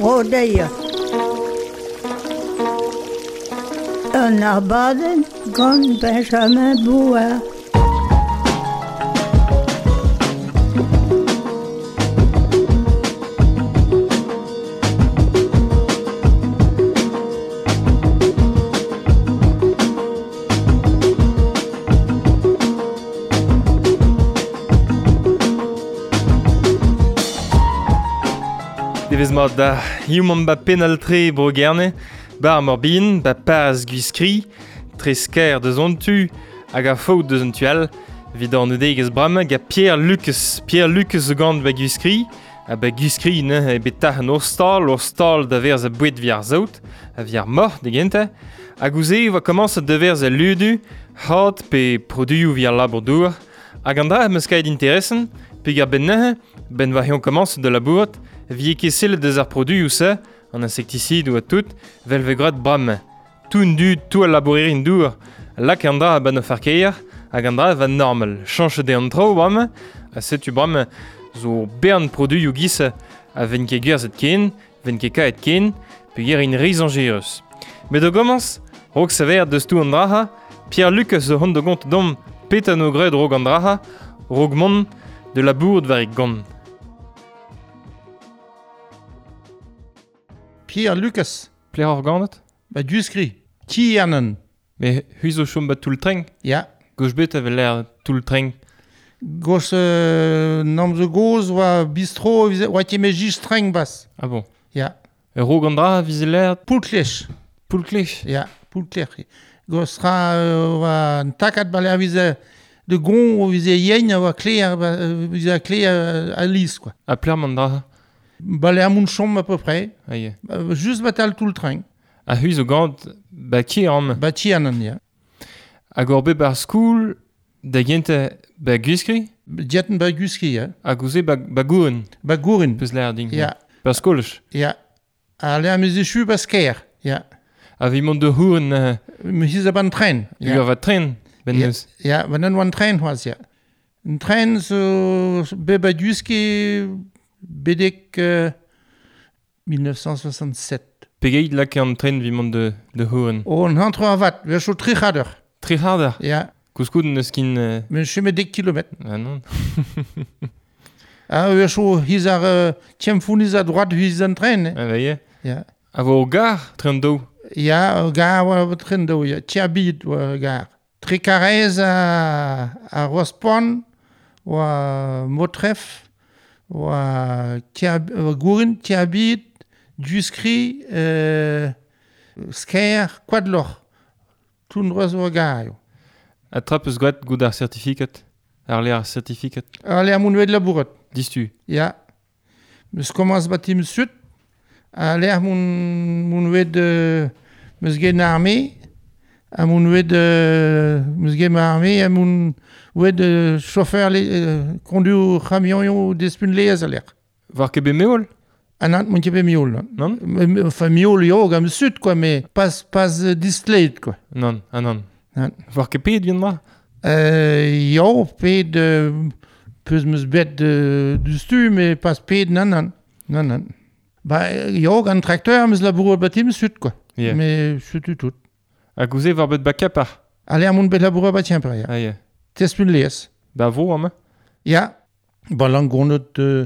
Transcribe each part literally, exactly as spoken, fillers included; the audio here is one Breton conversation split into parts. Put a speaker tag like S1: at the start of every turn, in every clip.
S1: rodeia. En abaden kon Benjamin Bouin.
S2: Devez mat da hiomant ba penaltre bro gerne, bar morbin, ba paz guiskri, tre sker de zontu, hag a faout de zontual, vid an eudegez bram, ga Pierre Lucas, Pierre Lucas zo gant ba guiskri, a ba guiskri ne e betach an orstal, orstal da verz a bouet viar zout, a viar mort de gente, hag ouze va commence de verz a ludu, hat pe produioù viar labourdour, hag an dra meus kaet interessen, pe gar ben nehe, ben va hion commence de labouret, vie kessel deus ar produit ou se, an insecticide ou a tout, vel ve grot bram. Tout du, tout a labourerin dour, lak an dra a ban o farkeier, hag an dra va normal. Chanche de an tro bram, a setu bram, zo bern produit ou gis a ven ket gwerzet ken, ven ket kaet ken, pe ger in riz angereus. Met o gomans, rog sever deus tou an dra, Pierre Lucas zo hon de gont dom pet an o gred rog an dra, rog mon de labour dvarik gant.
S3: Pierre Lucas.
S2: Pler ar gandet?
S3: Ba guskri. Ti anen.
S2: Me huiz o chom ba tout treng?
S3: Ja.
S2: Goch bet avel l'air tout treng.
S3: Goch euh, nam zo goz oa bistro oa te me jiz treng bas.
S2: Ah bon?
S3: Ja.
S2: E rog an dra vize l'air?
S3: Poulklech.
S2: Poulklech?
S3: Ja, poulklech. Goch ra oa an takat ba l'air vize de gon o vize yen oa kler vize a kler a lis, quoi.
S2: A pler man dra?
S3: Ba l'air moun chom à peu près.
S2: Aïe.
S3: Ba, just batal tout le train.
S2: A huiz o gant ba ki an?
S3: Ba ti anen, ja.
S2: A gorbe bar skoul da gente ba guskri?
S3: Diaten ba guskri, ja.
S2: A gouze ba, ba gouren?
S3: Ba gouren.
S2: Peus l'air ding?
S3: Ja.
S2: Ba skolech?
S3: Ja. A l'air me zechu ba sker, ja.
S2: A vi mont de houren... Uh,
S3: me hiz a ban tren.
S2: Ja. Ur va tren? Ben
S3: ja.
S2: neus?
S3: Ja, van an oan tren c'hoaz, ja. Un tren zo be ba guskri... Bedek euh, mille neuf cent soixante-sept.
S2: Pegeit lak an tren vi mont de, de houren?
S3: O, an hantre a vat, ve cho tri c'hader.
S2: Tri c'hader?
S3: Ja.
S2: Kouskou neus kin... Uh...
S3: Men cheme dek kilomet.
S2: Ah non.
S3: Ah, ve cho hiz ar uh, tiem founiz a droat hiz an tren. Eh?
S2: Ah, vaie?
S3: Ja.
S2: A vo o gar tren do?
S3: Ja, o gar oa tren do, ja. Tia bid oa gar. Tri karez a, a Rospon, oa Motref, oa gouren, tiabit, duskri, euh, sker, quadlor. Tout n'roaz oa gar, yo.
S2: A trap eus gwaet gout ar certifikat? Ar le ar certifikat?
S3: Ar le ar moun oed labouret.
S2: Distu?
S3: Ja. Meus komaz batim sut. Ar le ar moun, moun oed uh, meus gen arme. A moun oed uh, meus gen ma arme. A moun oed uh, chauffeur le, uh, kondu camion yo despun leaz a l'air.
S2: Var kebe meol?
S3: Anant moun kebe miol, non?
S2: Non?
S3: Enfin, miol yo gam sut, quoi, mais pas, pas uh, distleit, quoi.
S2: Non, ah non.
S3: Non.
S2: Var kepet vien ma?
S3: Euh, jo, ped, uh, peus meus bet de, du stu, mais pas ped, non, non. Non, non. Ba, jo, gant trakteur, meus labourou batim sut, quoi.
S2: Yeah.
S3: Mais sut tout.
S2: A gouze var bet baka par?
S3: Ale ar moun bet labourou batien par, ja.
S2: Ah, yeah.
S3: Tespun leaz.
S2: Ba vo, ama?
S3: Ja. Ba, langonot uh,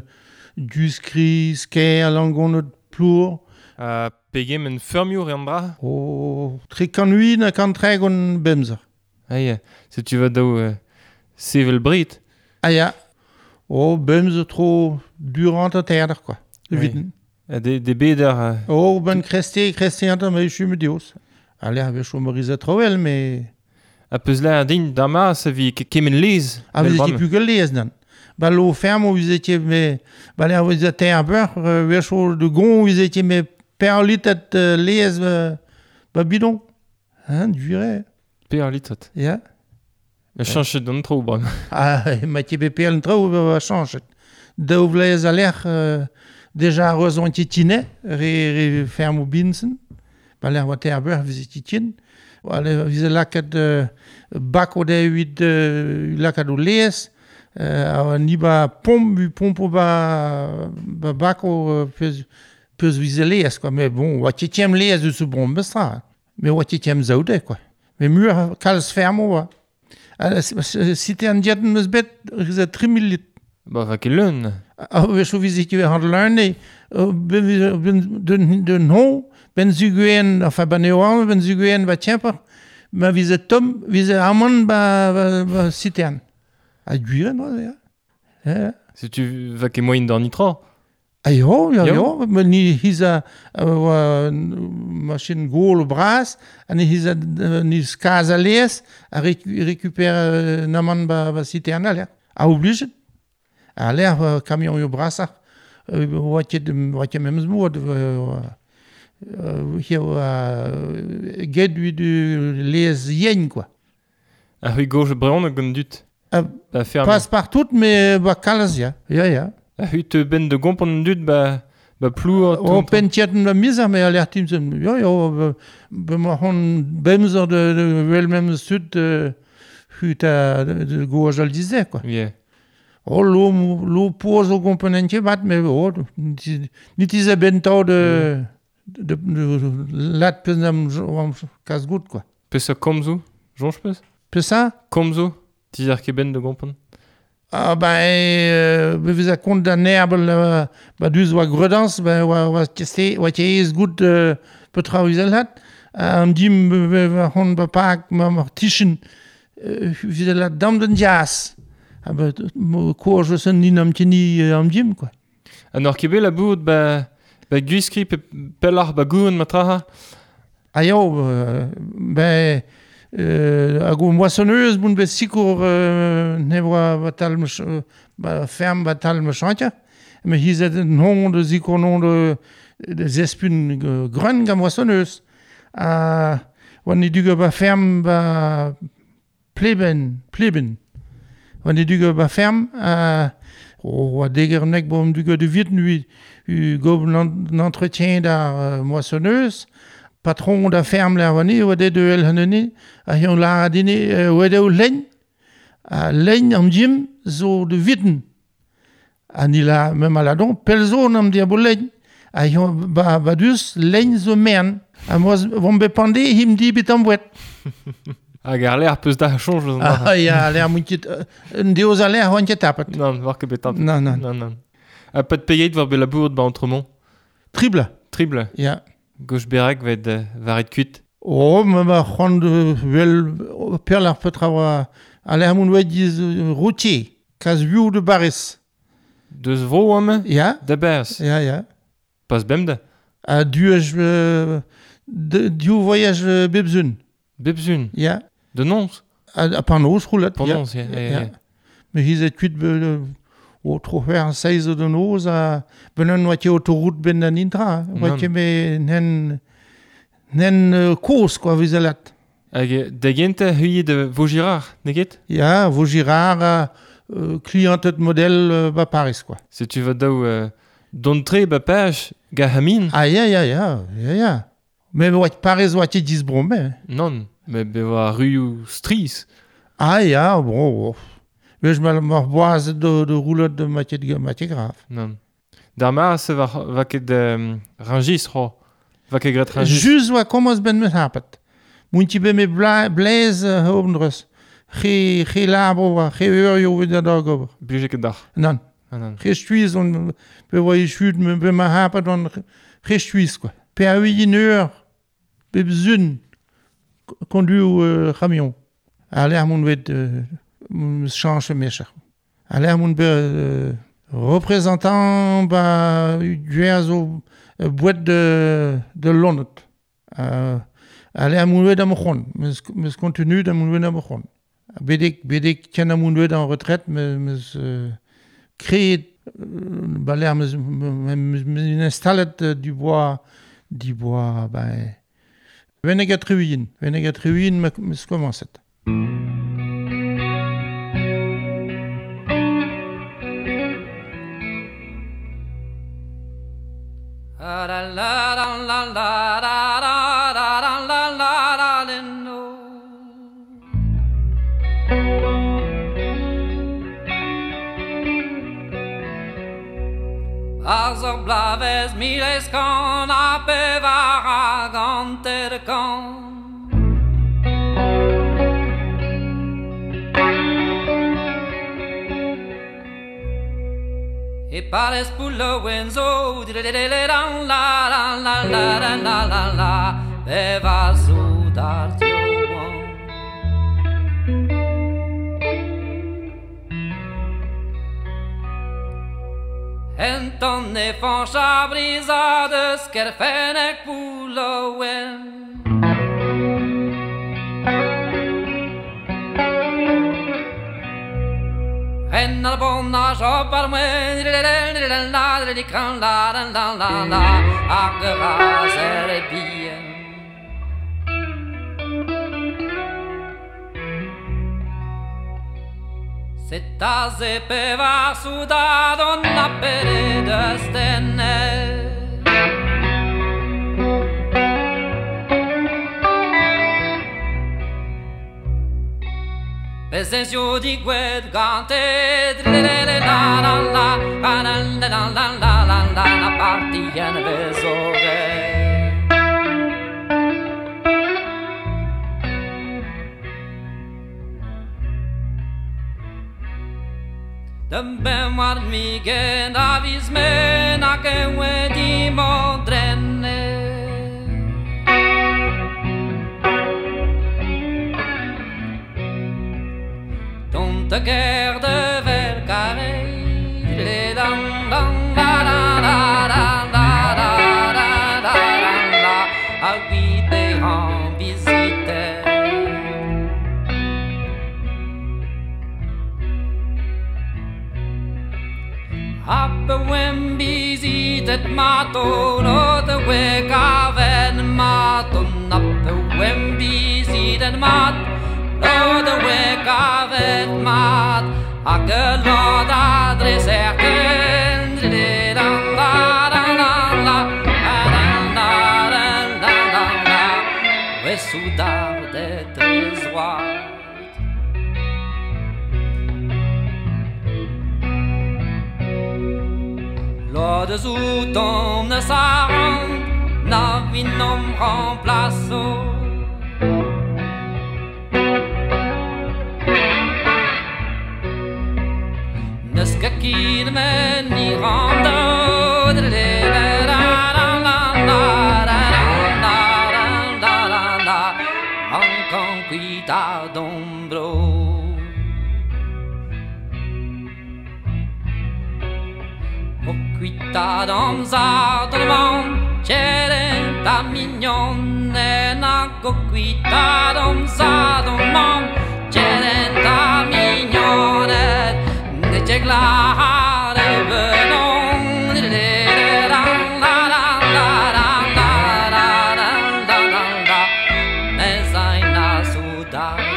S3: duskri, sker, langonot plour.
S2: A pegem en fermiour e an dra?
S3: O, tri kanui na kantreg on bemzer.
S2: Ah, yeah. Se tu vas dao uh, sevel brit?
S3: Ah, ja. O, bemzer tro durant a terder, quoi. De viten.
S2: A de, de beder... Uh...
S3: O, ben kreste, kreste an me chume dios. Ale, a vech o morize trovel, mais...
S2: A peus la din da ma, sa vi kemen lez?
S3: A vez eti pugel lez, nan. Ba lo fermo, vez eti me... Ba le a vez a terbeur, vech o de gon, vez eti me perlit et uh, lez uh, ba bidon. Hein, dure.
S2: Per litot.
S3: Ja.
S2: Me chanchet d'an tro, bram.
S3: Ah, ma ti be per l'intro, va chanchet. Daou vlez a l'air... Uh, Deja a reus oan titine, re, re fermo binsen. Ba l'air wa terbeur vez titin. Ale, vez lakat uh, bako de huit uh, lakat o lez. Uh, a ni ba pomp, bu pompo ba, ba bako uh, peus, peus vise leas, quoi. Mais bon, wat je tiem leas dus so bon bestra. Mais wat je tiem zaude, quoi. Mais muur kals fermo, wa. Citern dietten meus bet, risa tri millit.
S2: Bah, va ket leun.
S3: Ah, we so vise ki hand learne, ben den ho, ben zuguen, enfin ben eoan, ben zuguen va tiemper, ma vise tom, vise amon ba ba citern. A duren, ja. Ja.
S2: Si tu va ket moyen d'an nitra.
S3: Ah jo, ja,
S2: Jo.
S3: jo. Men ni hisa uh, machine gol bras, en ni hisa uh, ni skaza les, a rec récupère uh, naman ba, ba citern al, ja. A obligé. A l'air uh, camion yo brasa, uh, wat je wat je mems moord, uh, uh, hier uh, get du du les yen, quoi.
S2: A hui gauche breon gant dut.
S3: Uh,
S2: Ba ferme.
S3: Passe partout, mais ba kalas, ja. Ja, ja.
S2: A hui te ben de gompon dut ba ba plour.
S3: O pentjetten la misa, mais a l'air tim sem. Ja, ja, be ma hon bemzer de, de wel mem sud uh, hut a de, de goaj al dizet, quoi.
S2: Yeah.
S3: O lo, lo poz o komponentje bat, mais o, nit is a bentau de, de, de, de lat pez am, am kas gout, quoi.
S2: Peus a komzo, jonch peus?
S3: Pe ça?
S2: Komzo, tizer ket ben de gompon.
S3: Ah, ben, euh, be vez a kont da nerbel, uh, ba duz oa gredans, ben, oa, oa teste, oa te ez gout uh, petra ouzel hat. Am dim, be, be, be, hon ba pak, ma ma tischen, uh, vez lat dam den dias. Ah, ben, kour jo sen nin am tini uh, am dim, quoi.
S2: An or kebe la bout ba ba guiskri pe pellar ba goun matraha.
S3: Ah, jo, uh, ben, uh, a go moissonneuse, boun be sikour uh, ne oa batal me, uh, ba ferme batal me chantja. Me hizet en hon de sikour non de, de zespun uh, grun ga moissonneuse. Uh, wan ni duge ba ferme ba pleben, pleben. Wan ni duge ba ferme, uh, o, a deger nek bom duge de viet nu u gob l'entretien da uh, moissonneuse. Patron da ferme la wani, wade de el haneni, a yon la adine, uh, wade ou len, a len am jim zo de vitten. A ni la, même a la don, pel zo nam dia bo len, a yon ba, ba dus len zo mern, a moaz vom be pande him di bit am wet.
S2: A gar l'air peus da chanj.
S3: Ah, ya, l'air moutit, un deoz a l'air hoant tapet.
S2: Non, war ket bet
S3: Non, non.
S2: Non, non. A pat payet war be la bout ba entremont.
S3: Triple,
S2: Trible.
S3: ya.
S2: Gauche berek va être uh, varet kuit.
S3: Oh, ma ma c'hoant de wel, per ar petra oa, a l'air moun wet diz uh, routier, kaz viou de baris.
S2: Deus vro am
S3: Ya,
S2: da bers.
S3: ya, ya.
S2: Pas bemda.
S3: A duaj, uh, de, diou voyage uh, bebzun.
S2: Bebzun.
S3: Ya.
S2: De nons.
S3: A, a panos roulet.
S2: Pendons, ja. Ja, ja.
S3: Me hizet kuit be, uh, o trofer seiz de noz, a benen wat je autoroute ben dan intra. Wat je me nen, nen uh, kos, quoi, vizelat.
S2: Hag da gente hui de Vaugirard, neget?
S3: Ya, vo Girard, uh, clientet model uh, ba Paris, quoi.
S2: Se tu vas daou uh, dontre ba page ga hamin?
S3: Ah, ya, ya, ya, ya, ya. Me wat Paris wat je diz brombe.
S2: Non, me be va rue ou stries.
S3: Ah, ya, bon, oh. Vez ma mar boaz de, de roulet de matje de matje grave.
S2: Non. Dar mar se va, va ket um, rangis ro. Va ket gret rangis.
S3: Jus wa komos ben me hapet. Moet je bij me bla, blaze uh, hobendrus. Ge, ge labo wa, ge euro weer daar over.
S2: Blige ket dag.
S3: Non.
S2: Ah, non.
S3: Ge stuis on, be wa je schuut me be me hapet on, ge stuis quoi. Per une heure, be bezun, conduit uh, camion. Aller mon wet, uh, change mecher. Aller mon be, uh, représentant, ba, duer zo, uh, boîte de, de Londres. Uh, Aller à mon wed am chon, mes mes continue da mon wed am chon. Bedek bedek ken am mon wed en retraite, mes mes uh, créer uh, baler mes mes mes installet uh, du bois du bois ben venega truin, venega truin mes mes commencet.
S4: La la la la la la. as er blaves miles kan a bevara ganter kan. E pares pulo wenzo di de de de la la la la la la la la beva sudar tio. Enton ne fancha brisa de skerfenek pulo wen. En al bonna jobbar med la la la la la la agra ser bien. Setase peva suda donna pere de stenne. Pesensio di gued gante la la la la la la la la la la partien vesore. Den ben var migen avis men a che wedi modrenne. De guerre de ver carré les dang dang da da da da da da da da da à guider en visite. Appe when visited mato no the way caven mato appe when visited mat no the way caven mat a que l'on adresser que de la la la la la la la la la ouais soudard des trésors. Lors où ton ne s'arrête, la vie non remplace. Ne ce qui ne me ni rende, la la la la la la la la, encore cuita d'ombro. Quita danza del mondo, c'è ta mignone, na quita danza del mondo, c'è ta mignone, ne c'è glare venon, la la la la la la la la, me sai na sudare.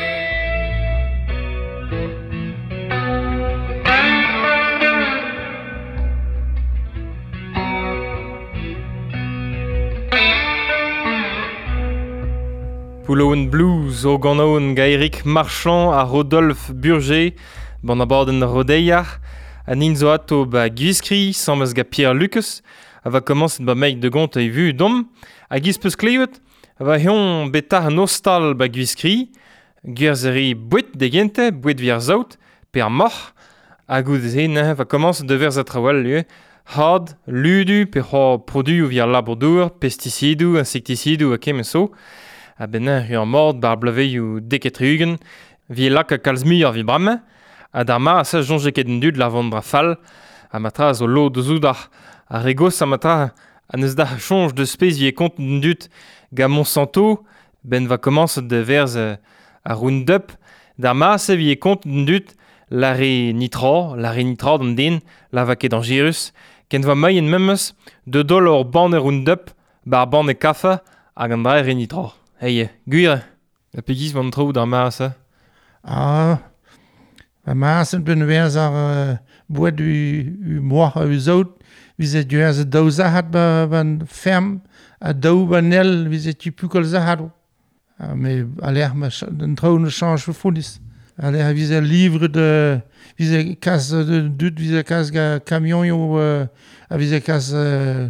S2: Pouloun Blues o ganaon Gaëric Marchand a Rodolphe Burger, ban a borden Rodeiar, a ninzo ato ba Guiskri, sammes ga Pierre Lucas, a va commencet ba meik de gont e vu dom, a giz peus klevet, a va hion betar nostal ba Guiskri, Guerzeri bouet de gente, bouet vir zaut, per mor, a gout zene va commencet de verz a trawal lue, hard, ludu, per ho produ ou vir labordour, pesticidou, insecticidou a kemeso, a benner ur mord bar blavei ou deketrugen, vie lak a kalzmur vi bramme, a dar ma a sa jonge ket en dud la vondra fall, a matra zo lo de zoudar, a regos a matra a neus da chonge de spez vie kont en dud ga Monsanto, ben va commence de verz a Roundup, dar ma a sa vie kont en dud la re nitra, la re nitra d'an den, la va ket an jirus, ken va maien memmes de dol ur ban e Roundup, bar ban e kafa, hag an dra re nitra. Hey, gwir, a pegiz van tro d'ar maas, ha?
S3: Ah, ma maas en ben vers ar uh, boed u, u moa a u zaut, vizet du az a daou zahat ba ban ferm, a daou ba nel vizet tu pu kol zahat. Ah, me a l'air ma den tro ne change fo fondis. Aller vise livre de vise casse de dut vise casse camion yo uh, vise casse uh,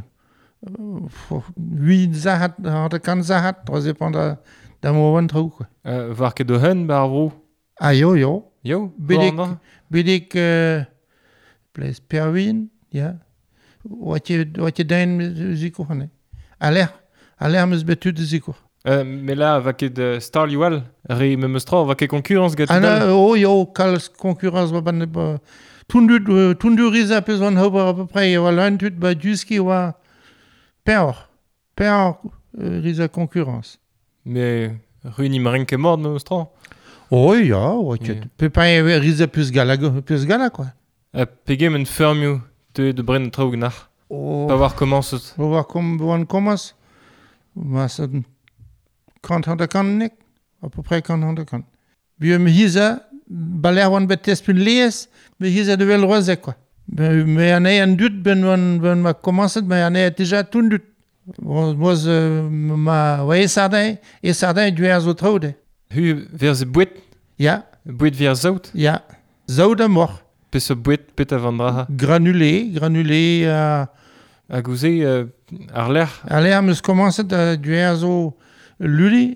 S3: huit zahat hat kan zahat ça dépend de de moment trop quoi.
S2: Uh, var ket o hun bar vro?
S3: Ah yo yo.
S2: Jo,
S3: Bidik
S2: Borna?
S3: bidik uh, place Perwin, ja. Wat je wat je dein ziko hane. Aller aller mus betu de ziko.
S2: Uh, me la va ket uh, star liwal, re me meus tra, va ket konkurrence gat
S3: Ana oh yo kals concurrence va ban ba tundu tundu risa pes van hober à peu près wa lantut ba duski wa per per risa concurrence.
S2: Me runi marinke mord me meus tra.
S3: Oh ja, wat je
S2: Ja.
S3: peut pas risa plus gala plus gala quoi.
S2: Uh, pegem en fermio de de brenn tra gnach.
S3: Oh.
S2: Pa war comment se...
S3: Wo war kom wann kommas? Was kan han der kan nik. À peu près kan han der kan. Bi me hisa baler wan betes pun lees, me hisa de wel rose quoi. Me me ane en dut ben wan ben ma commencé me ane déjà tout dut. Was ma wa esardin, esardin du erzo trode.
S2: Hu ver ze bouet,
S3: Ja,
S2: bouet ver zout,
S3: ja. Zoude mor.
S2: pes o bouet pet a vandraha.
S3: Granulé, granulé euh
S2: A gouze uh, ar ler.
S3: Allez, on commence de du erzo luli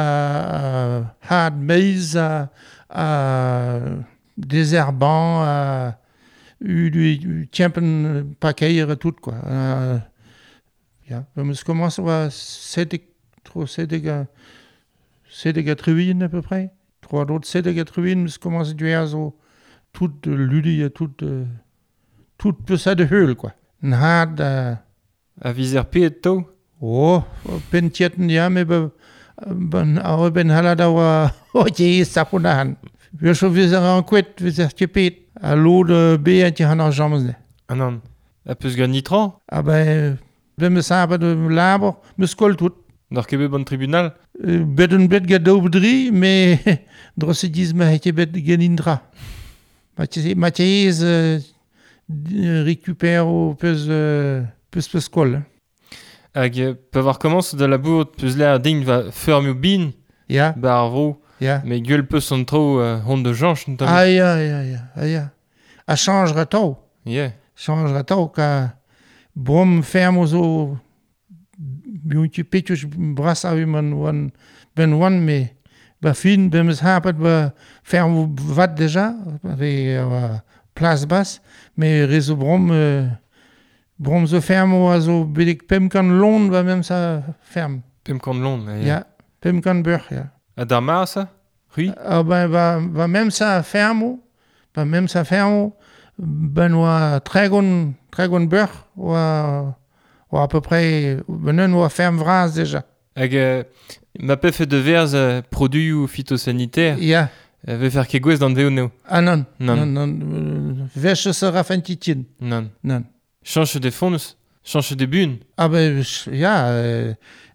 S3: à hard maize à à désherbant à du champion paquet tout quoi. Euh, ja, on commence à sept trop sept sept gatruine à peu près. Trois d'autres sept gatruine, on commence du erzo tout luli tout tout peu ça de höhl quoi. En hard uh,
S2: A vizer peet to.
S3: oh, pentjetten ja, me be ben oude ben hala da wa o je sapunahan. We so viser en kwet, viser tjepet. A lo de be en tje han ar jambes ne.
S2: Anan. A peus gant nitran.
S3: Ah ben, ben me sabe de laber, me skol tout.
S2: N'ar ket bet bon tribunal.
S3: Uh, bet un bet ga daou bedri, me drosse diz me hetje bet gen indra. Mathias uh, récupère o peus uh, peus peus skol.
S2: Hag uh, pa war comment se da labour peus l'air dign va fermio bin
S3: Ja,
S2: bar vro.
S3: ja.
S2: Me gueul peus an tro uh, hon de janch n'tam.
S3: Ah ja, ja, ja, ah ja. A changera tau.
S2: Yeah.
S3: Changera tau ka brom fermo zo biun tu petjus brasa u man wan ben wan me ba fin ben mes hapet ba fermo vat déjà avec uh, place basse mais réseau brom uh, brom zo fermo a zo bedik pem kan lon va même ça ferme.
S2: Pem kan lon. Uh,
S3: Ja, pem kan bur ja.
S2: A dar mar sa? Rui?
S3: Ah ben va va même ça fermo, va même ça fermo ben wa tregon tregon bur wa wa à peu près benen wa ferme vras déjà.
S2: Hag uh, ma pe fait de verz uh, produit ou phytosanitaire.
S3: Ja,
S2: Uh, ve fer ket gwez d'an veo neo.
S3: ah non,
S2: Non.
S3: non, non, veche sera fentitin,
S2: Non.
S3: non.
S2: Chanche de fonds, chanche de bun.
S3: Ah ben ja, euh,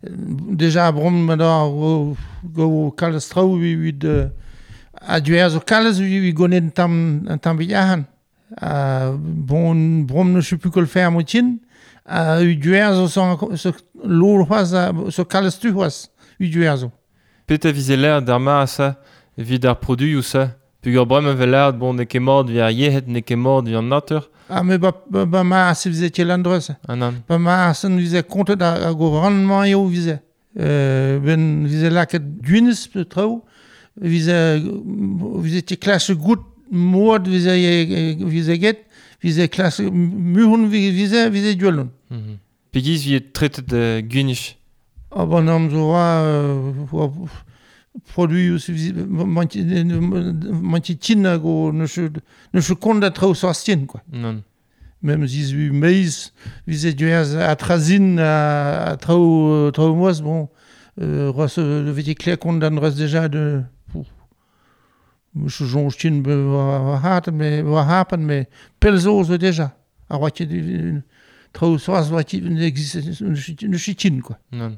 S3: déjà brom da go go kalstrau wi wi de a duer zo kales wi wi gonen tam tam biahan. Ah bon brom ne sais plus que le faire motin. Ah wi duer zo so so lo was so kales tu was wi duer zo.
S2: Pet a vize l'air d'ar mar sa, vid ar produit ou sa. Pugur brem a vel l'air bon ne ket mord vi ar yehet ne ket mord vi an nater.
S3: Ah mais ba ba, ba ma se vise tielandres.
S2: Anan.
S3: Ba ma sen vise compte da go rendement yo vise. Euh ben vise la ket duines tro vise vise ti klasse gut mod vise vise get vise klasse muhun vise vise duelon.
S2: Mm-hmm. Pegiz vi et tretet de gunich.
S3: Ah bon nam zo wa produit aussi vise manti manti tin go ne se ne se compte tro sortien quoi.
S2: Non.
S3: Même si vi maize vise duers atrazine a tro tro mois bon euh, ros le viti clair qu'on dan ros déjà de monsieur Jonchtin va hat mais va happen mais pelzo so déjà a wati tro soas wati n'existe ne chitin quoi.
S2: Non.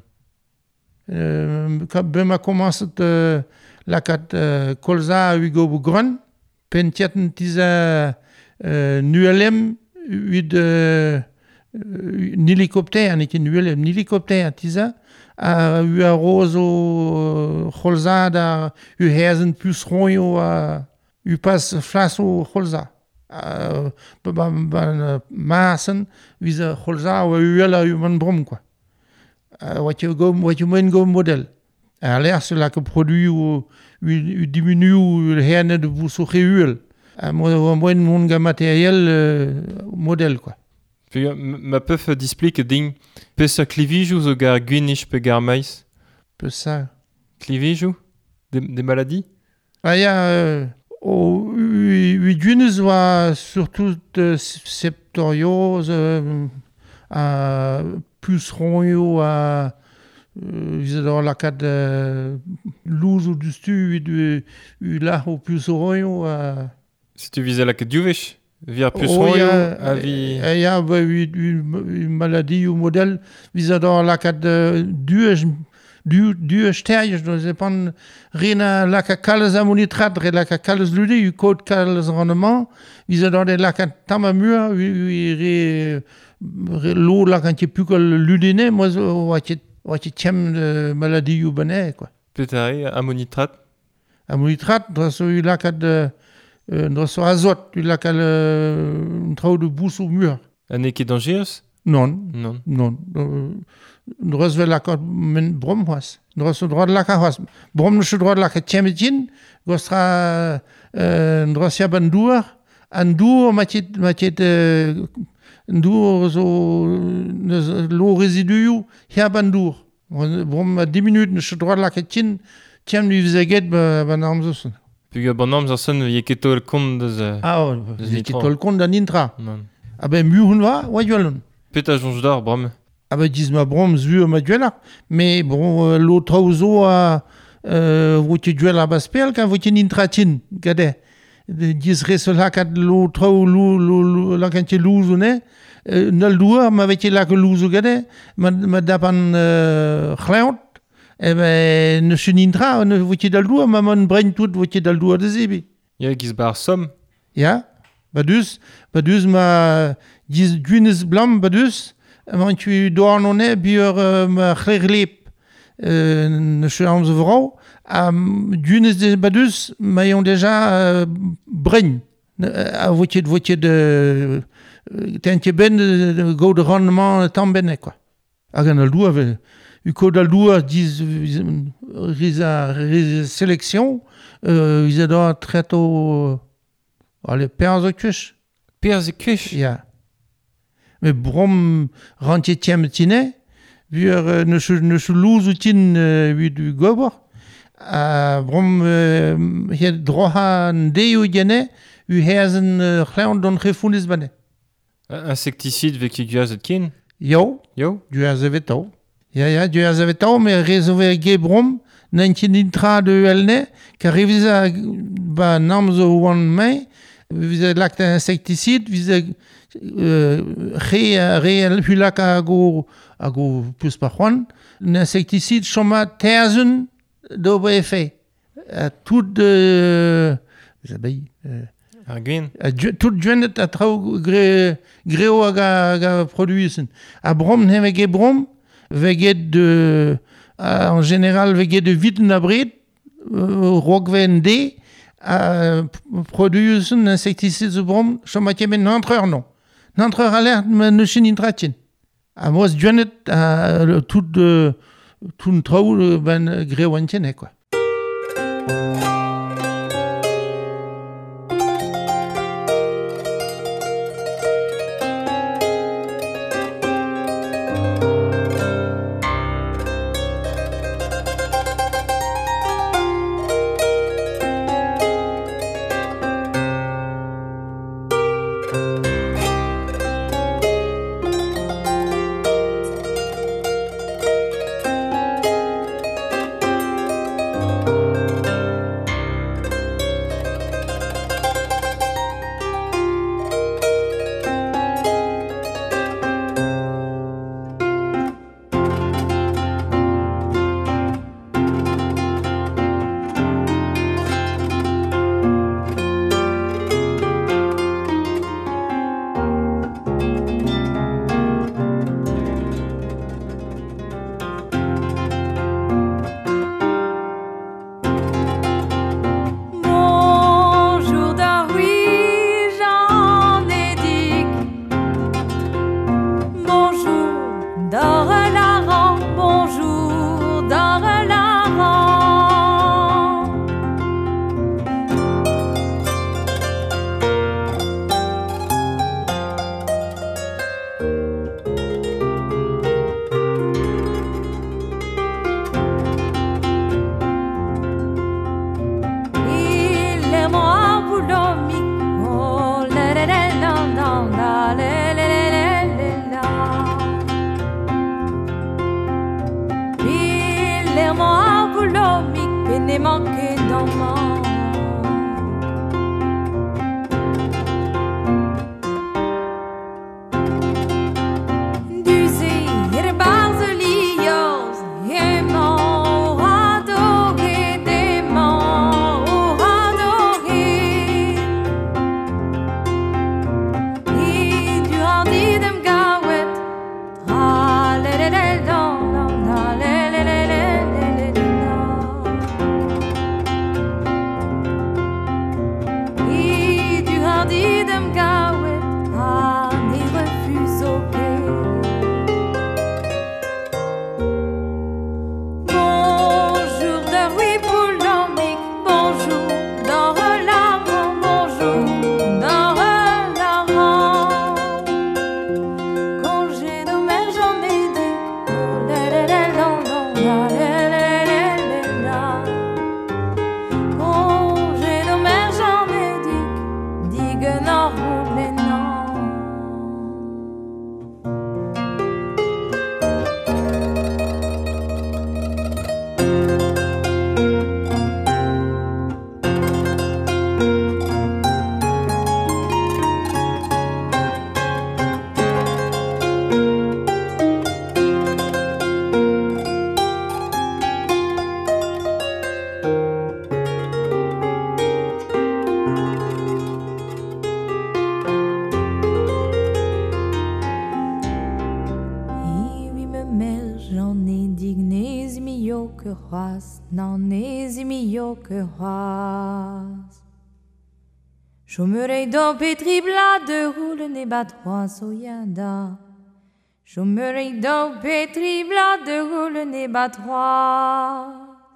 S3: Euh, quand ben ma commencé de la cat euh, colza Hugo Bugron pentietten tisa euh, nuelem ud euh, un hélicoptère niet un nuelem un hélicoptère tisa a u a roso colza da u herzen plus royo a u pas flasso holza. Ban ban masen wie ze holza ou uela u man brom quoi. Wat je go wat je men go model. Aller cela que produit ou u diminue ou herne de vous so réul. Mo mo mon ga matériel model quoi.
S2: Puis ma peuf displique ding pesa clivijou zo gar gwinish pe gar mais.
S3: Peu ça.
S2: Clivijou des, des maladies.
S3: Ah ya euh, o u dunus va surtout de septoriose euh, à puceron yo à ils dans la cas de louz ou du stu du là au puceron yo à
S2: Si tu visais la que duvish via plus
S3: oh,
S2: royo
S3: ya,
S2: avi
S3: il y a bah, une, une maladie ou modèle vis dans la cas de du du du stage je sais pas rien la cales ammonitrate la cales ludé u code cales rendement vis dans la cas tamamur l'eau là quand tu plus que ludéné moi watch watch tiem maladie ou bené quoi
S2: peut-être ammonitrate
S3: ammonitrate dans celui là cas de dans son azote tu la cal un trou de bouche au mur
S2: un qui dangereux
S3: non
S2: non
S3: non nous recevons la carte men brom was nous recevons droit de la carte brom nous droit de la carte tiemetin gostra nous recevons bandour andour matit matit andour so l'eau résidu hier bandour brom dix minutes nous droit de la carte tien tiem lui faisait get ben amzosun.
S2: Puis bon nom ça sonne il que tout le compte de
S3: ah oh, il que tout le compte d'un intra
S2: non
S3: ah ben mieux on va ouais yolon
S2: peut-être jonge d'or brom
S3: ah ben dis ma brom zu ma duela mais bon l'autre ozo a euh vous tu duela baspel quand vous tu intratin gade dis resela kad l'autre lu la quand tu luzune nal doua ma avec la que luzu gade ma ma dapan khleot eh ben ne chenintra ne vous tu dal doua ma man brain tout vous tu dal doua de zibi
S2: ja gis bar som
S3: ja badus badus ma dis dunes blam badus want tu dornone bier ma khleglip ne chams vrouw am dunes de badus mayon déjà brain a vous tu vous tu de tentje ben de go de rendement tambene quoi agan doua ve u code doua dis risa sélection euh ils adorent très tôt allez perseküch
S2: perseküch
S3: ja mais brom rentier tiemetine wir ne ne luzutin wie du gober a brom hier drohan deu gene u herzen klein don gefunis bane
S2: insecticide avec qui gaz kin
S3: yo
S2: yo
S3: du azeveto ja ja du azeveto mais réservé gebrom nineteen intra de elne carivisa ba namzo one mai vise l'acte insecticide vise ré réel hulak ago ago plus par juan un insecticide choma terzen do effet tout de les abeilles
S2: Arguin
S3: tout jeune a trau gré gréo aga aga produisen a brom hevege brom veget de en général veget de vitnabrit rogvende a produisen insecticide brom chomatier men n'entreur non n'entreur alerte ne chinintratin a mos jeune a tout de tout trau ben gréo antenne quoi.
S5: n'est manqué dans mon Chômerei do petri blade roule ne battrois soyada. Chômerei do petri blade roule ne battrois.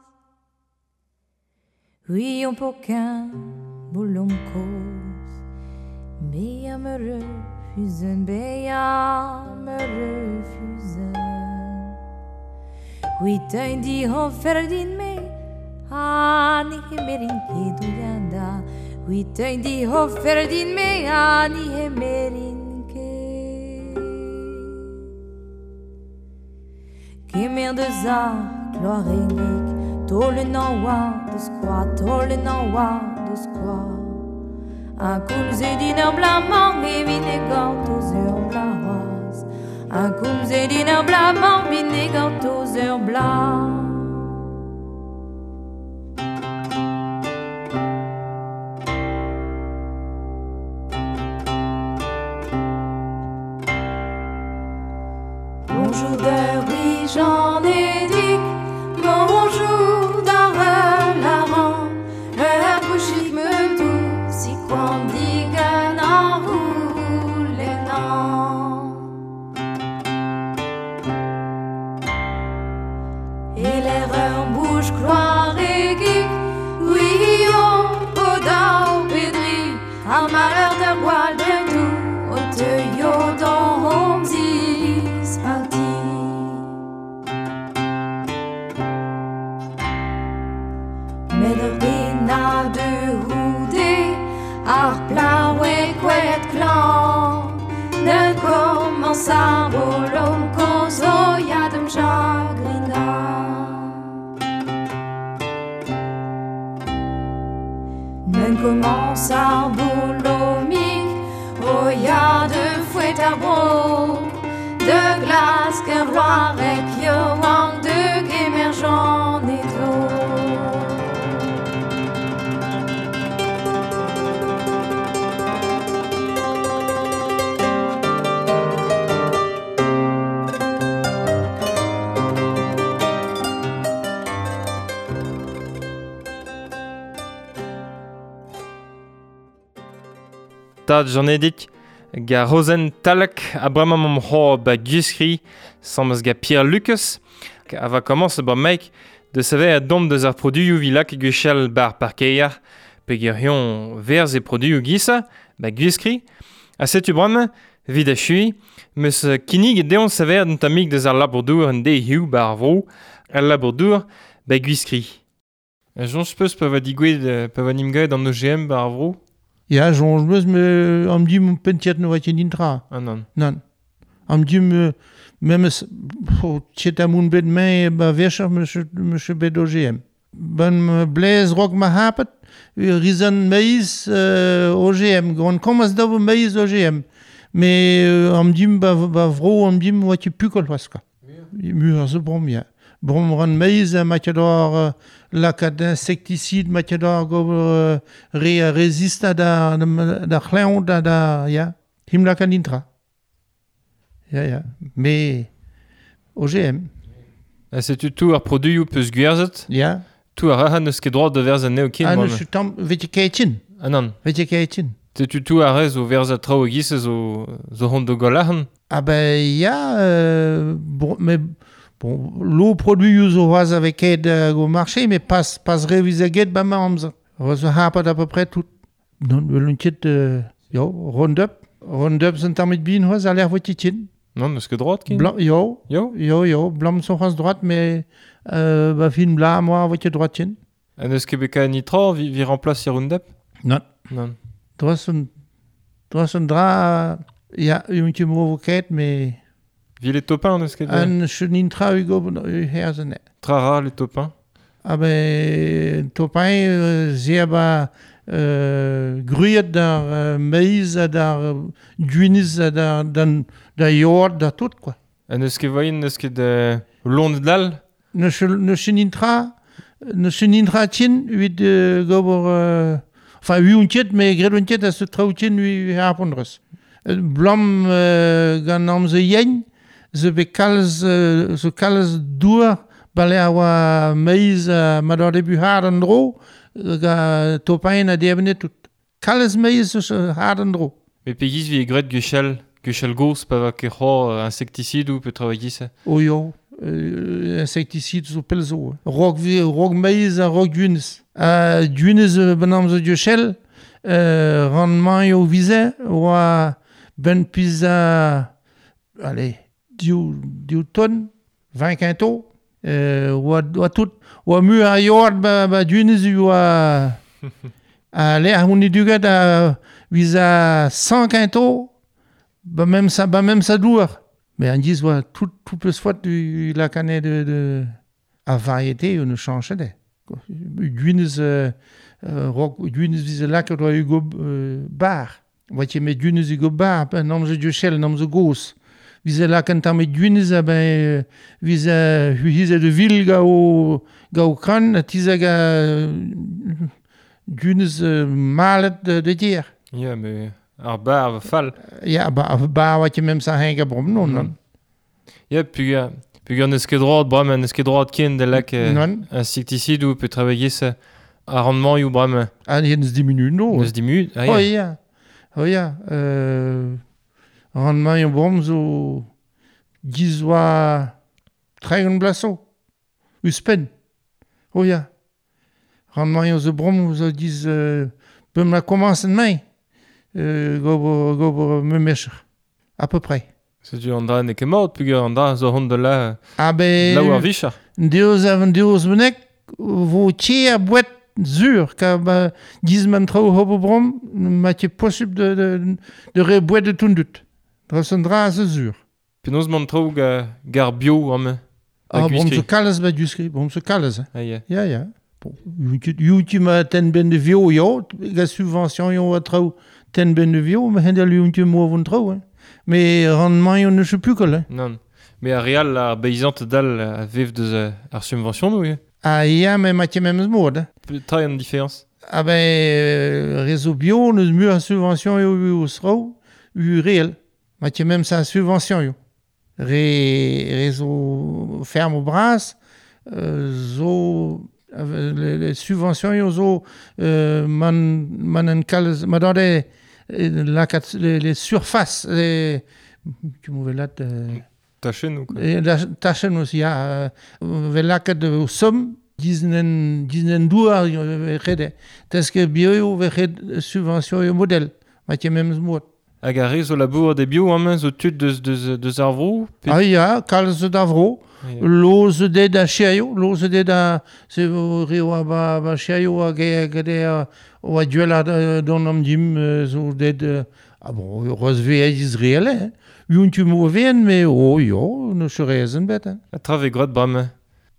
S5: Oui, on peut qu'un boulon cause. Béa me refuse, Béa me refuse. Oui, t'as dit on fait din me. Ah, ni hemerin ke doyada. Oui, t'as dit oh Ferdin me ani hemerinke. Kemer de za glorenik, tole nawa de squat, tole nawa de squat. A coulze diner blamant et vinégant aux heures blaroises. A coulze diner blamant vinégant aux heures blancs. Bonjour de oui, j'en ai dit. Bonjour dans la rang. Le bouchik me doux, si qu'on dit que n'en roule non. Et l'erreur bouche croire et geek. Oui, on peut dans pédri. Un malheur de bois de doux. Au teuillot dans Homesies parti. Mais de bina de houdé, arpla ouais quet clan. Ne commence à bolon causo ya de m'chagrina. Ne commence à boulomique, oh ya de fouet à bro. De glace que roi et yowang de émergent et d'eau.
S2: Tad j'en ai dit ga Rosen Talak a brama mam ho ba guskri sams ga Pierre Lucas a va commence ba make de savoir a dom de ar produit ou villa que gushal bar parkeir pegerion vers et produits ou gisa ba guskri a setu bram vid a chui meus kinig deon savoir d'un amig de ar labourdour en de hiu bar vro al labourdour ba guskri. Jonch peus pa va digouet pa va nimgaet an O G M bar vro.
S3: Ja, jonge meus me am di mon pentiet no vatin intra.
S2: Ah non.
S3: Non. Am di me même tiet a moun bet me ba vecher monsieur monsieur bet O G M. Ben blaise rock ma hapet, rizan maïs euh, O G M. Gwan kommas da vo maïs O G M. Mais euh, am dim ba, ba vro am dim wati pukol waska. Mu ar zo brom ya. Brom ran maïs a matador euh, lakad insecticide matador go euh, re resista da da, da chlaon da da ya. Him lakad intra. Ya ya. Mais O G M.
S2: Ah, c'est-tu tout ar produit ou peus gwerzet?
S3: Ya.
S2: Tout ar ahan eus ket droit de verz an neo kin,
S3: Ah,
S2: brame.
S3: ne suis tam vete kaetin.
S2: Ah non.
S3: Vete kaetin.
S2: C'est-tu tout ar rez o verz a trao egis zo, zo hon de golahan?
S3: Ah ben, il y a... Euh, bon, mais bon, l'eau produit use au vase avec aide euh, au marché, mais pas, pas révisé guette, ben, mamza. Rose hapad à peu près tout. Non, le kit, euh, yo, Roundup. Roundup, c'est un terme de bin, rose, a l'air votitin.
S2: Non, eus ket droit kin?
S3: Blanc, yo,
S2: Yo?
S3: yo, yo, blanc son face droite, mais, euh, bah, fin blanc, moi, voiture droitine.
S2: An eus ket beka nitra vi, vi remplace Roundup?
S3: Non.
S2: Non.
S3: Droit son, droit son drap, il y a une qui m'avocat, mais,
S2: Vi les topins eus ket...
S3: un chenin tra, Hugo, herzenet.
S2: Tra ra les topins.
S3: Ah ben, topain, euh, zeer ba euh, gruiet d'ar euh, maïs, d'ar euh, duiniz, d'ar d'an da yord, da tout, quoi.
S2: An eus ket voyen eus ket euh, lond dal?
S3: Ne chenintra, ne chenintra tien, huit euh, gobor, euh, enfin, huit untiet, mais gred untiet a se traoutien huit harpondres. Blam euh, gant am ze yen, ze be kalz, euh, ze kalz dour, bale a oa maïs a mador debu hard an dro, ga topain a debenet tout. Kalz maïs eus hard an dro.
S2: Me pegis vi e gret gwechel, gwechel gos pa va ket c'hor euh, insecticide ou peut travailler ça.
S3: O yo, euh, insecticide zo pelzo. Rog, vi- rog maïs a rog duines. A duines euh, ben am zo diochel, euh, rendement yo vize, oa ben pizza, allez, diou, diou tonnes, vingt quintaux, euh, oa, oa tout, oa mu a yord ba, ba duines oa, allez, a honi duget a visa cent quintaux, ba même ça, ba même ça dour. Mais on dit, ouais, tout, tout peut se faire du la canne de, de, à variété, on ne change pas. Duines, euh, euh, rock, duines vise là que doit Hugo euh, bar. Voici, mais duines Hugo bar, ben, nom de Duchel, nom de Gauss. Vise là quand on met duines, ben, vise, vise de ville, gao, gao cran, tisa ga, duines euh, malet de, de dire.
S2: Ya, me ar bar va fall.
S3: Ja, ba, ba, wat je même ça hänga brom, non, non.
S2: Ya, puga, puga an eus ket droit, brame, an eus ket droit ken de lak euh,
S3: Non.
S2: insecticide ou peut travailler ça a rendement ou brame
S3: Ah, jens diminu, no.
S2: eus dimu. Ah,
S3: Oh
S2: ya.
S3: ja, oh ja. Euh, rendement jo brom zo giz oa treigen blaso. Uspen. Oh ja. Rendement jo zo brom zo giz euh, bem la commence en mai. Euh, gobo, gobo me mecher. À peu près.
S2: C'est du andra ne ket mort, puga andra zo hon de la...
S3: Ah ben...
S2: La war vichar.
S3: Deus avon deus benek vo tier bouet zur ka ba gizman trao hobo brom ma te possible de de de re bouet de tundut. Drasandra a ze zur.
S2: Penaos man trao ga gar bio am
S3: Ah brom se kalles ba duskri, brom se kalles.
S2: Ah ya.
S3: Ja ja. Bon, youti ma ten ben de vio yo, ga subvention yo a trao ten ben de vio, ma hendel youti mo von trao. Hein. Mais rendement yo ne sais plus que
S2: Non. Mais a real la beizante dal a vev deus euh, ar subvention nou, ya.
S3: Ah ja, mais ma te même mod.
S2: Tra an différence.
S3: Ah ben, euh, réseau bio, nous mieux en subvention yo yo sro, eu réel. Ma te même ça subvention yo. Ré, réseau ferme au bras, euh, zo, euh, les, les subventions yo zo, euh, man, man en calze, ma dans les, la, les, les surfaces, les, tu m'ouvres là, euh,
S2: Tachen nou, quoi.
S3: E da tachen aussi, ja, velak de som, diznen, diznen douar, rede. Teske bio yo vechet subvention yo model. Matye même zmot.
S2: Hag a rez o labour de bio am zo tud deus, deus, deus ar vrou. Pe-
S3: Ah ja, kalz davro,
S2: Ah, ya.
S3: loz de da chiaio, loz de da, se rio a ba, ba chiaio a ge, gade a, o a duel a don am dim, zo de de, ah bon, roz ve a Israel, hein. Yon tu mo ven, mais oh yo, ne se rezen bet, hein.
S2: A tra ve grot brame.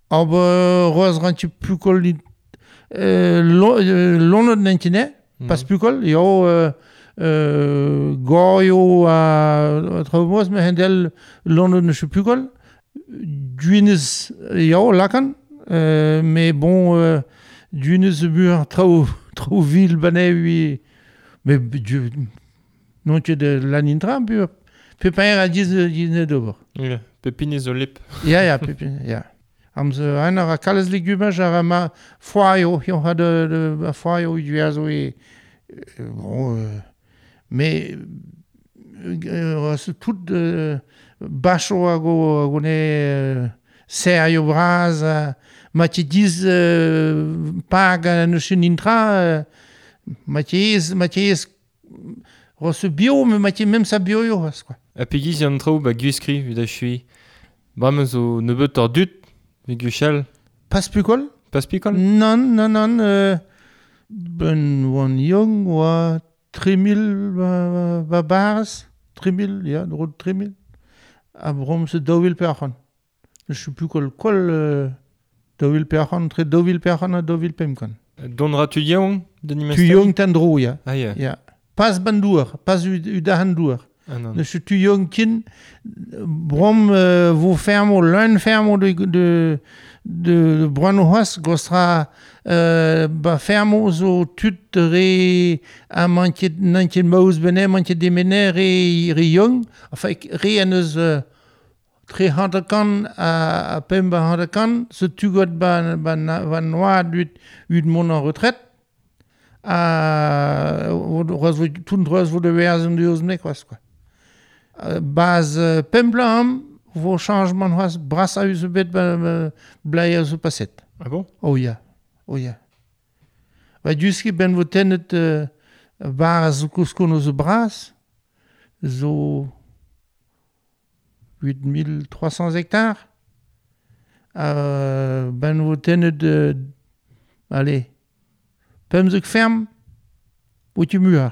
S3: Aber roz rantje pukol niet uh, Londen nentje ne? Pas pukol, jo uh, uh, goyo a trouwens me hendel Londense pukol. Duines jo lakan, uh, mais bon uh, duines buur trouw trouw vil bane wi mais du nontje de lanintra buur. Pepin a diz diz dober.
S2: Ja, pepine zo lip.
S3: Ja ja, pepin, ja. Am ze einer a kalles legumes a ma foio, jo had de de foio du zo e bon euh, mais euh, c'est tout de bacho a go go ne serio bras mati diz paga no chinintra mati mati ros bio mais mati même sa bio yo quoi.
S2: A pegiz an traoù ba guskri vid a chui. Bram zo ne beut ur dut vid guchel.
S3: Pas pukol?
S2: Pas pikol?
S3: Non, non, non. Euh, ben wan young wa tri mil va va bars, tri mil, ja, drôle tri mil. A brom se dovil perchan. Je sais plus kol kol euh, dovil perchan, tre dovil perchan a dovil pemkan.
S2: Dondra tu young de
S3: Tu
S2: nimester?
S3: young tandro, ja.
S2: Ah ja.
S3: Ja. Pas bandour, pas u, u dahandour.
S2: Ah non.
S3: Ne tu young kin brom euh, vo fermo, l'un fermo de de de Branohas gostra euh, ba fermo zo tut re a manche nanche maus bene manche demene re re young enfin re anes uh, tre handakan a, a pemba handakan se tu got ba ba ba noa ut ut mon en retraite a ros tout ros vo de versen de os nekwas quoi. Base pemblam vo changement was bras a us bet blaier zo passet.
S2: Ah bon?
S3: Oh ja, oh ja. Wa duski ben vo tenet uh, bar zo kusko zo bras zo huit mille trois cents hectares. Uh, ben vo tenet uh, allez pemzek ferme wo tu muur.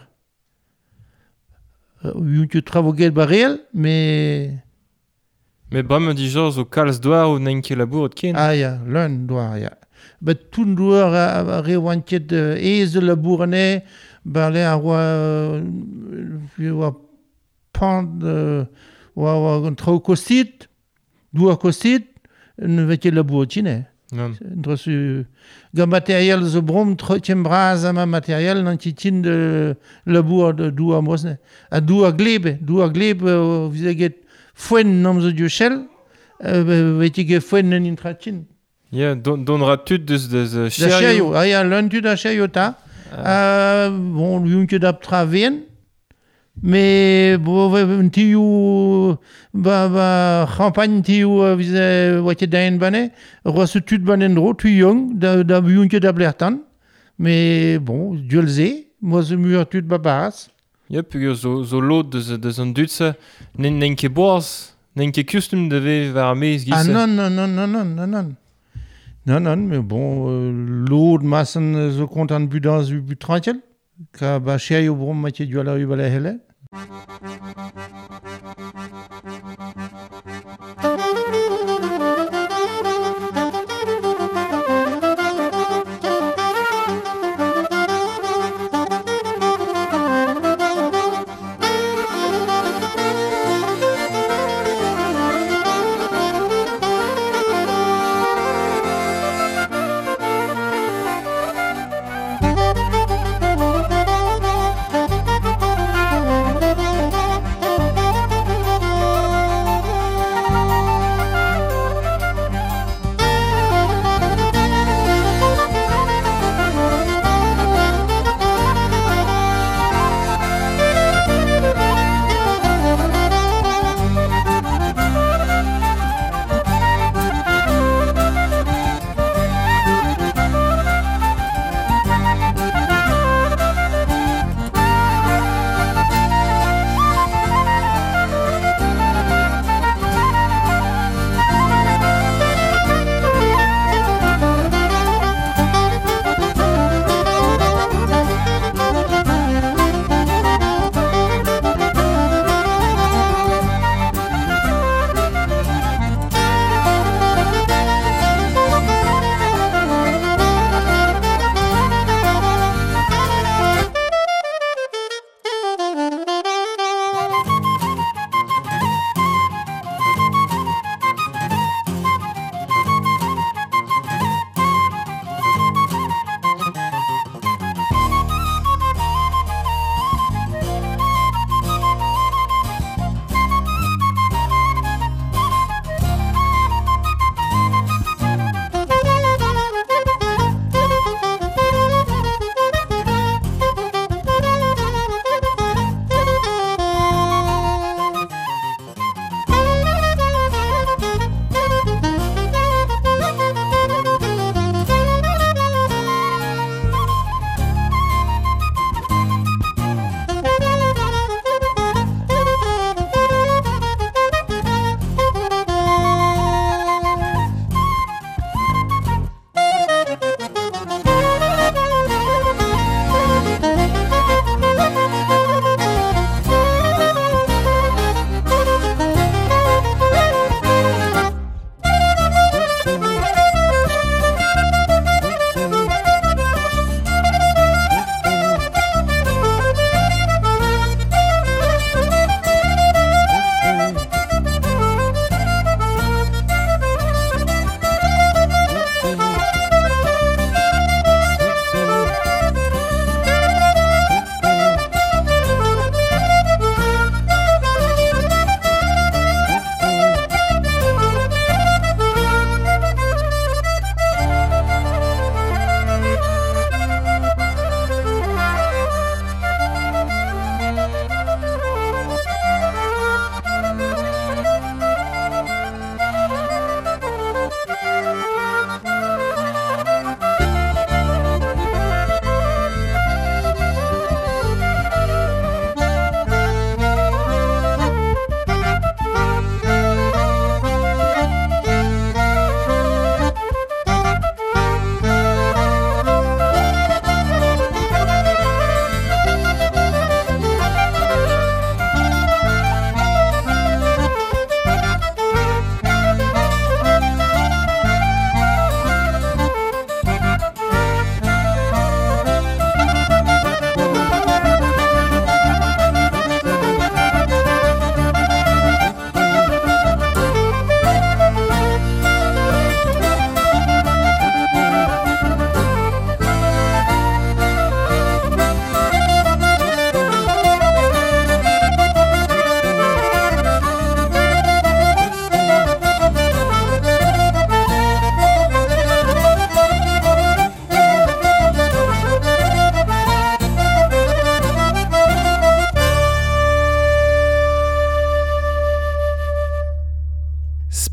S3: Uh, tu travauget ba réel, mais
S2: Mais Bram di jor zo kalz doar ou nenke labour ken.
S3: ah ja, l'un doar, ja. Bet tout doar a, a rewantiet uh, ez de labourene, ba le a oa oa pand oa oa trao kostit, doar kostit, ne vetiet labour tine.
S2: Non.
S3: Entre su ga matériel zo brom trotiem braz a ma matériel nan titin de labour de doar mosne. A doar glebe, doar glebe uh, vizaget foen nam zo diochel, uh, vetige foen nan intratin.
S2: Ja, don, dondra tut deus deus uh,
S3: Da
S2: cherio.
S3: cheio, ah ja, l'un tu da cheio ta. Ah. Uh, bon, l'un tu da traven, mais bon, un tiu ba ba champagne tiu uh, vize wate daen bane, rosu tut banen dro, tu young, da da l'un tu da blertan, mais bon, diolze, moi ze mur tut ba baras.
S2: Ja, pugur zo, zo lot deus, deus an dutse, nen, nenke boaz, nenke kustum de ve var mez gisse.
S3: Ah non, non, non, non, non, non, non. Non, non, mais bon, euh, l'eau de massen zo kontant budan zu but tranquille, ka ba cheio brom matye du ala u bala hele.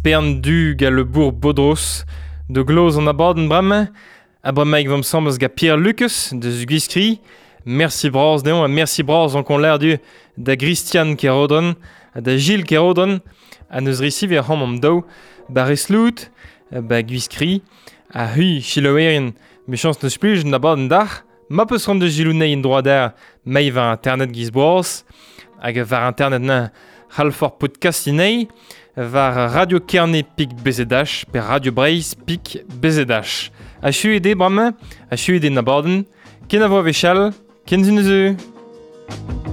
S2: spern du ga le bourg Bodros, de gloz an abaden bremme, a bremaik vam sambas ga Pierre Lucas, de Zugiskri, merci braz deon, a merci braz an kon l'air du da Christian Kerodon, da Gilles Kerodon, a neus risiv ar c'hom am daou, ba reslout, ba Guiskri, a hui chiloerien, mechans neus pluj na baden dar, ma peus ran de Gilounei en droit der, mei va internet giz boaz, hag var internet na halfor podcast inei, var Radio Kerne pik bezedach, per Radio Breizh pik bezedach. A chu ede brame, a chu ede na baden, ken a vo vechal, ken zun eus.